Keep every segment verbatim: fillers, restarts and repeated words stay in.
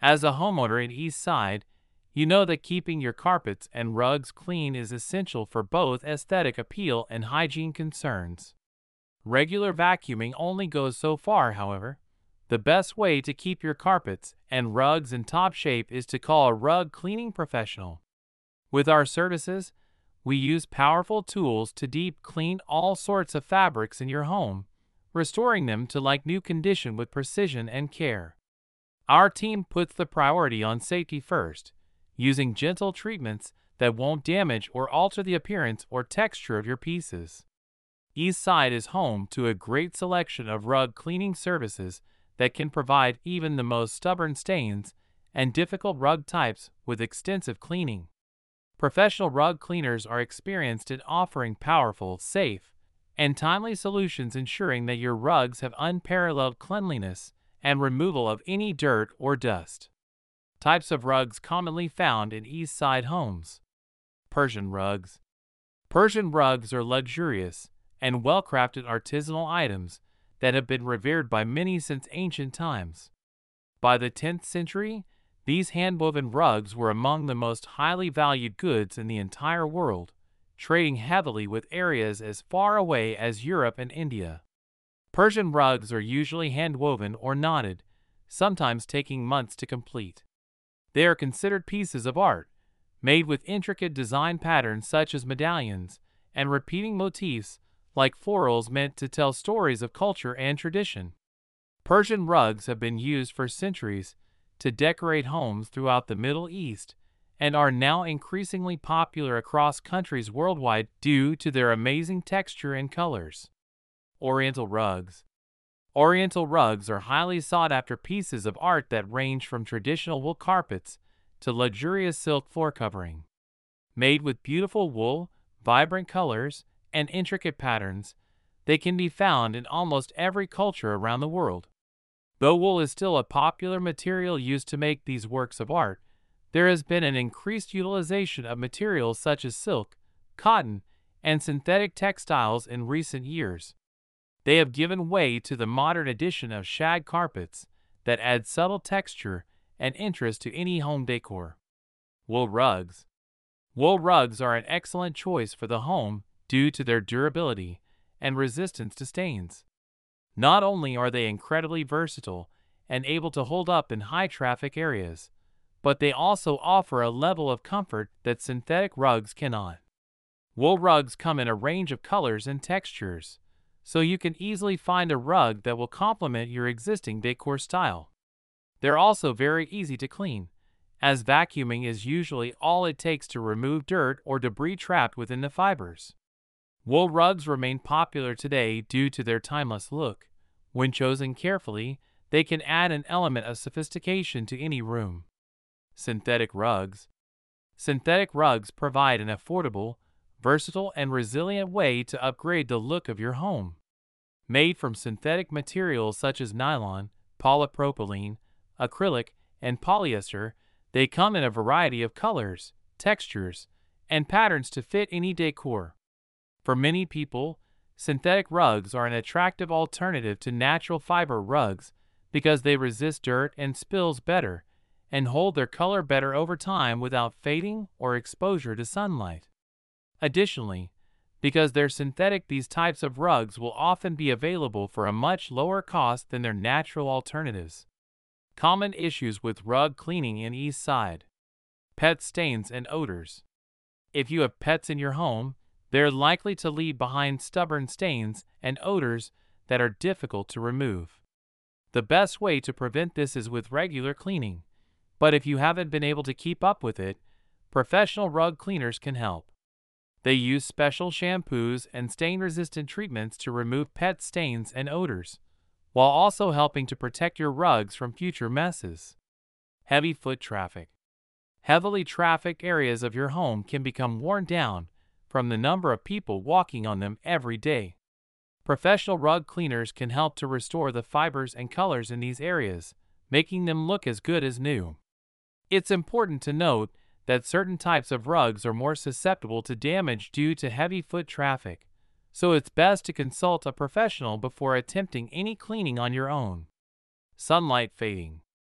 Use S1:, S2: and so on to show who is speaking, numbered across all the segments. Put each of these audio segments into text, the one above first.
S1: As a homeowner in East Side, you know that keeping your carpets and rugs clean is essential for both aesthetic appeal and hygiene concerns. Regular vacuuming only goes so far, however. The best way to keep your carpets and rugs in top shape is to call a rug cleaning professional. With our services, we use powerful tools to deep clean all sorts of fabrics in your home, restoring them to like new condition with precision and care. Our team puts the priority on safety first, using gentle treatments that won't damage or alter the appearance or texture of your pieces. Eastside is home to a great selection of rug cleaning services that can provide even the most stubborn stains and difficult rug types with extensive cleaning. Professional rug cleaners are experienced in offering powerful, safe, and timely solutions, ensuring that your rugs have unparalleled cleanliness and removal of any dirt or dust. Types of rugs commonly found in East Side homes. Persian rugs. Persian rugs are luxurious and well-crafted artisanal items that have been revered by many since ancient times. By the tenth century, these hand-woven rugs were among the most highly valued goods in the entire world, trading heavily with areas as far away as Europe and India. Persian rugs are usually hand-woven or knotted, sometimes taking months to complete. They are considered pieces of art, made with intricate design patterns such as medallions and repeating motifs like florals meant to tell stories of culture and tradition. Persian rugs have been used for centuries to decorate homes throughout the Middle East and are now increasingly popular across countries worldwide due to their amazing texture and colors. Oriental rugs. Oriental rugs are highly sought-after pieces of art that range from traditional wool carpets to luxurious silk floor covering. Made with beautiful wool, vibrant colors, and intricate patterns, they can be found in almost every culture around the world. Though wool is still a popular material used to make these works of art, there has been an increased utilization of materials such as silk, cotton, and synthetic textiles in recent years. They have given way to the modern addition of shag carpets that add subtle texture and interest to any home decor. Wool rugs. Wool rugs are an excellent choice for the home due to their durability and resistance to stains. Not only are they incredibly versatile and able to hold up in high-traffic areas, but they also offer a level of comfort that synthetic rugs cannot. Wool rugs come in a range of colors and textures, so you can easily find a rug that will complement your existing decor style. They're also very easy to clean, as vacuuming is usually all it takes to remove dirt or debris trapped within the fibers. Wool rugs remain popular today due to their timeless look. When chosen carefully, they can add an element of sophistication to any room. Synthetic rugs. Synthetic rugs provide an affordable, versatile, and resilient way to upgrade the look of your home. Made from synthetic materials such as nylon, polypropylene, acrylic, and polyester, they come in a variety of colors, textures, and patterns to fit any decor. For many people, synthetic rugs are an attractive alternative to natural fiber rugs because they resist dirt and spills better and hold their color better over time without fading or exposure to sunlight. Additionally, because they're synthetic, these types of rugs will often be available for a much lower cost than their natural alternatives. Common issues with rug cleaning in East Side. Pet stains and odors. If you have pets in your home, they're likely to leave behind stubborn stains and odors that are difficult to remove. The best way to prevent this is with regular cleaning, but if you haven't been able to keep up with it, professional rug cleaners can help. They use special shampoos and stain-resistant treatments to remove pet stains and odors, while also helping to protect your rugs from future messes. Heavy foot traffic. Heavily trafficked areas of your home can become worn down from the number of people walking on them every day. Professional rug cleaners can help to restore the fibers and colors in these areas, making them look as good as new. It's important to note that certain types of rugs are more susceptible to damage due to heavy foot traffic, so it's best to consult a professional before attempting any cleaning on your own. Sunlight fading.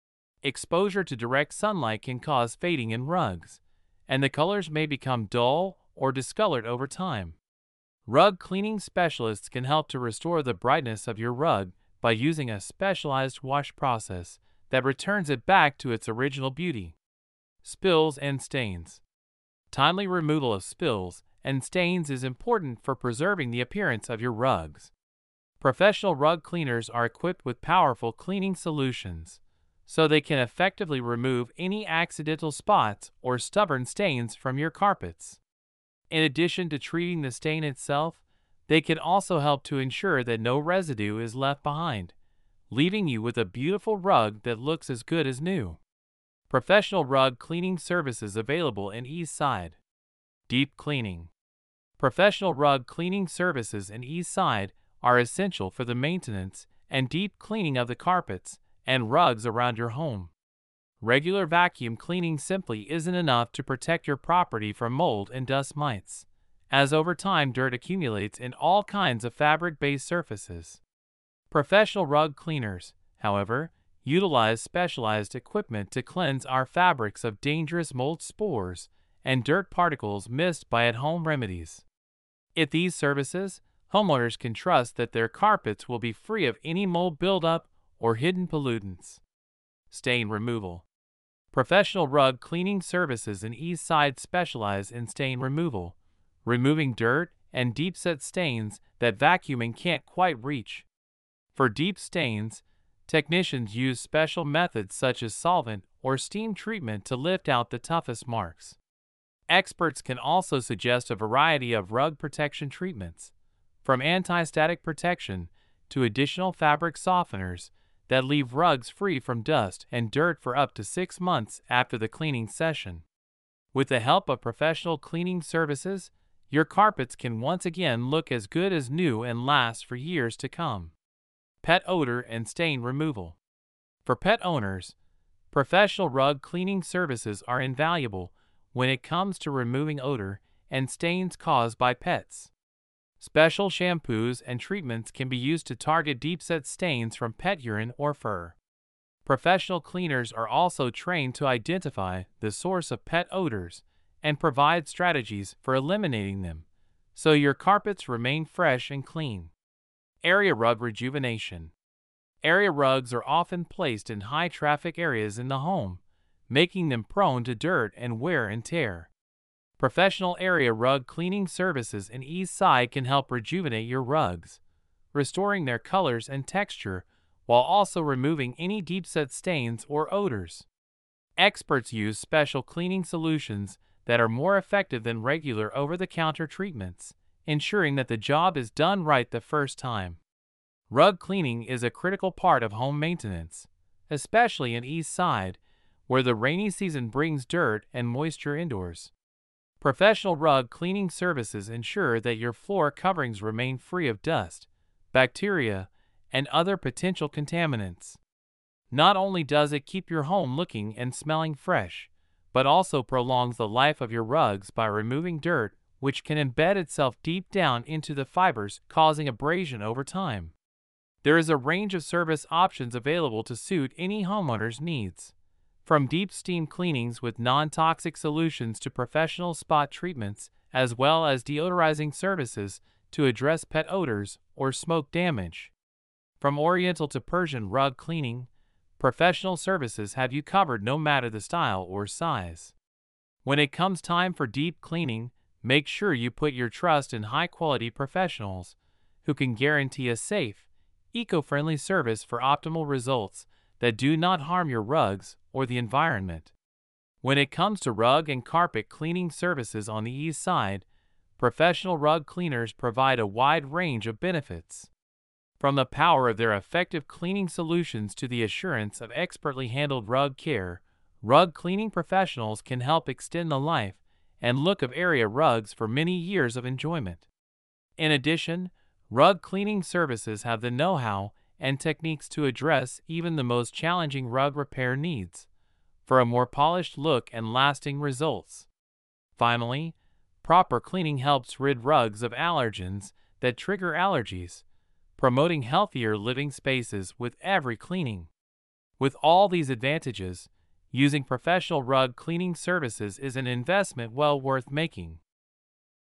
S1: Exposure to direct sunlight can cause fading in rugs, and the colors may become dull or discolored over time. Rug cleaning specialists can help to restore the brightness of your rug by using a specialized wash process that returns it back to its original beauty. Spills and stains. Timely removal of spills and stains is important for preserving the appearance of your rugs. Professional rug cleaners are equipped with powerful cleaning solutions, so they can effectively remove any accidental spots or stubborn stains from your carpets. In addition to treating the stain itself, they can also help to ensure that no residue is left behind, leaving you with a beautiful rug that looks as good as new. Professional rug cleaning services available in East Side. Deep cleaning. Professional rug cleaning services in East Side are essential for the maintenance and deep cleaning of the carpets and rugs around your home. Regular vacuum cleaning simply isn't enough to protect your property from mold and dust mites, as over time dirt accumulates in all kinds of fabric-based surfaces. Professional rug cleaners, however, utilize specialized equipment to cleanse our fabrics of dangerous mold spores and dirt particles missed by at-home remedies. At these services, homeowners can trust that their carpets will be free of any mold buildup or hidden pollutants. Stain removal. Professional rug cleaning services in East Side specialize in stain removal, removing dirt and deep-set stains that vacuuming can't quite reach. For deep stains, technicians use special methods such as solvent or steam treatment to lift out the toughest marks. Experts can also suggest a variety of rug protection treatments, from anti-static protection to additional fabric softeners that leave rugs free from dust and dirt for up to six months after the cleaning session. With the help of professional cleaning services, your carpets can once again look as good as new and last for years to come. Pet odor and stain removal. For pet owners, professional rug cleaning services are invaluable when it comes to removing odor and stains caused by pets. Special shampoos and treatments can be used to target deep-set stains from pet urine or fur. Professional cleaners are also trained to identify the source of pet odors and provide strategies for eliminating them, so your carpets remain fresh and clean. Area rug rejuvenation. Area rugs are often placed in high-traffic areas in the home, making them prone to dirt and wear and tear. Professional area rug cleaning services in East Side can help rejuvenate your rugs, restoring their colors and texture while also removing any deep-set stains or odors. Experts use special cleaning solutions that are more effective than regular over-the-counter treatments, ensuring that the job is done right the first time. Rug cleaning is a critical part of home maintenance, especially in East Side, where the rainy season brings dirt and moisture indoors. Professional rug cleaning services ensure that your floor coverings remain free of dust, bacteria, and other potential contaminants. Not only does it keep your home looking and smelling fresh, but also prolongs the life of your rugs by removing dirt, which can embed itself deep down into the fibers, causing abrasion over time. There is a range of service options available to suit any homeowner's needs, from deep steam cleanings with non-toxic solutions to professional spot treatments, as well as deodorizing services to address pet odors or smoke damage. From Oriental to Persian rug cleaning, professional services have you covered no matter the style or size. When it comes time for deep cleaning, make sure you put your trust in high-quality professionals who can guarantee a safe, eco-friendly service for optimal results that do not harm your rugs or the environment. When it comes to rug and carpet cleaning services on the East Side, professional rug cleaners provide a wide range of benefits. From the power of their effective cleaning solutions to the assurance of expertly handled rug care, rug cleaning professionals can help extend the life and look of area rugs for many years of enjoyment. In addition, rug cleaning services have the know-how and techniques to address even the most challenging rug repair needs, for a more polished look and lasting results. Finally, proper cleaning helps rid rugs of allergens that trigger allergies, promoting healthier living spaces with every cleaning. With all these advantages, using professional rug cleaning services is an investment well worth making.